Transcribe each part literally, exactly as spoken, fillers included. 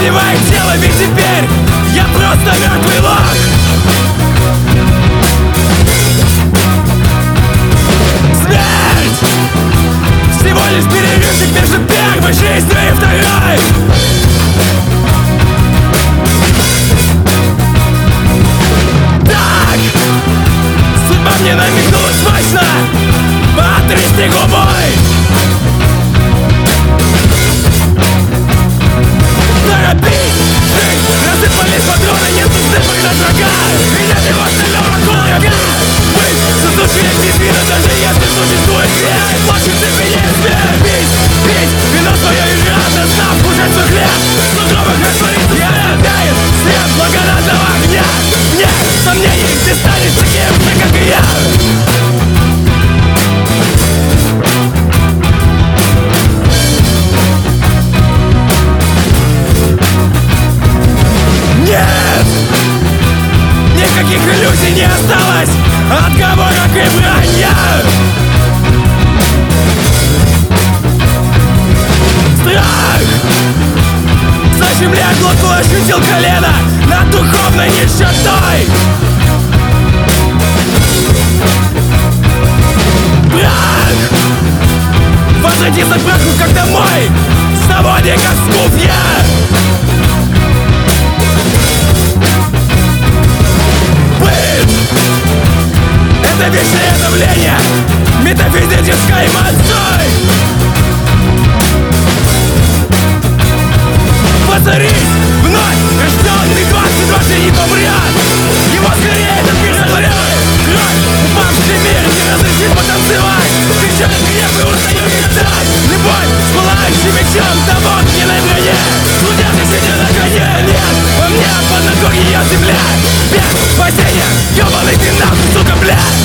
заливает тело, ведь теперь я просто мертвый лох. Смерть! Всего лишь перерывчик между первой жизнью и второй. Так! Судьба мне намекнула смачно, потрясти губой. Торопись! Жить! Рассыпались патроны, нет нужды погнать врага. И нет его остального колога. Быть заслужили пиздина, даже если существует свет. Плачет цепенеет смерть. Пить, пить, вино свое и жадно, знав кушать свой хлеб. Снутровых растворится, я отдает свет благодатного огня. Нет сомнений, ты станешь таким же, как и я. Нет! Никаких иллюзий не осталось, отговорок и вранья. Страх! Зачем глотку ощутил колено над духовной нищетой. Прах! Возвратиться к праху, как домой, свободе, как скуфья. Это вечное давление метафизической мощой. Воцарись вновь рожденный дважды, дважды не помрет. Его скорее этот мир сотворяет. Кровь, упавший мир не разрешит потанцевать. Печаль, гнев и устаю не дать. Любовь с пылающим мечом, того не на броне. Судья, сидя на коне, нет. Во мне под ногой ее земля. Без спасения, ёбаный ты нахуй, сука, блядь.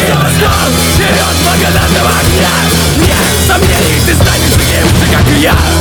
Вперед благодатного огня. Нет сомнений, ты станешь таким же, как и я.